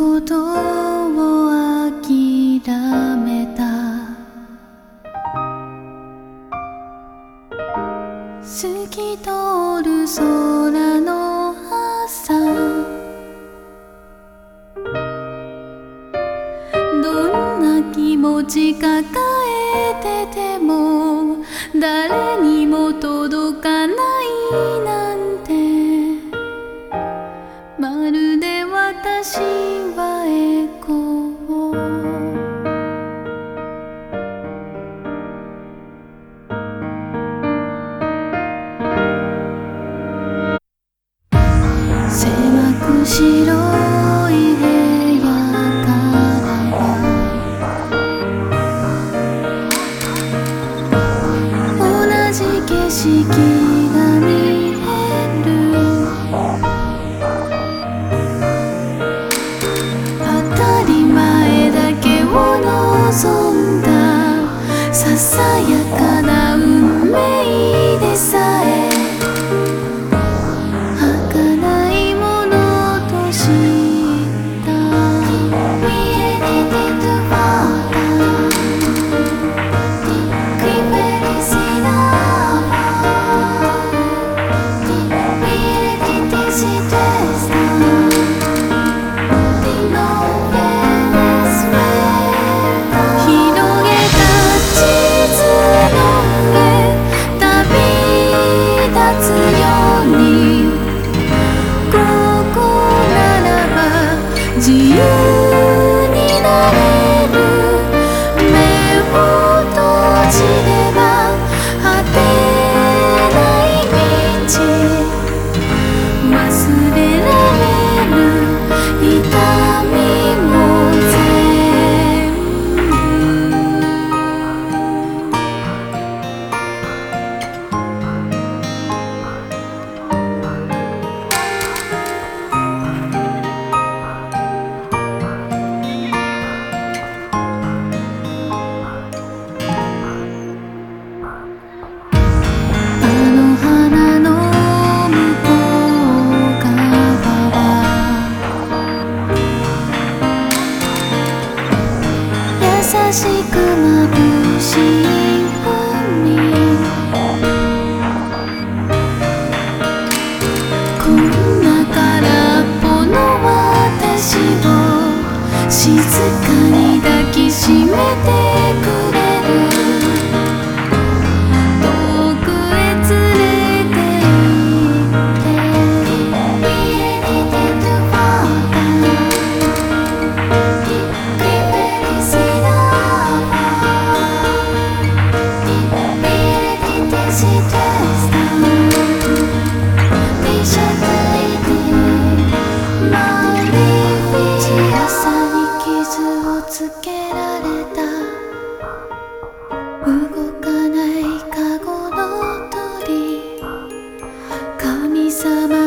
ことを諦めた。透き通る空の朝、どんな気持ち抱えてても誰にも届かないなんて、まるで私はエコー。狭く白い部屋から同じ景色が見える。当たり前だけを望んだささやかな運命でさえ儚いものと知った。自由になれる。目を閉じれば果てない道、忘れられる痛みも全優しく眩しい海、こんな空っぽの私を静かに抱きしめてくれる。遠くへ連れて行ってつけられた動かないカゴの鳥、神様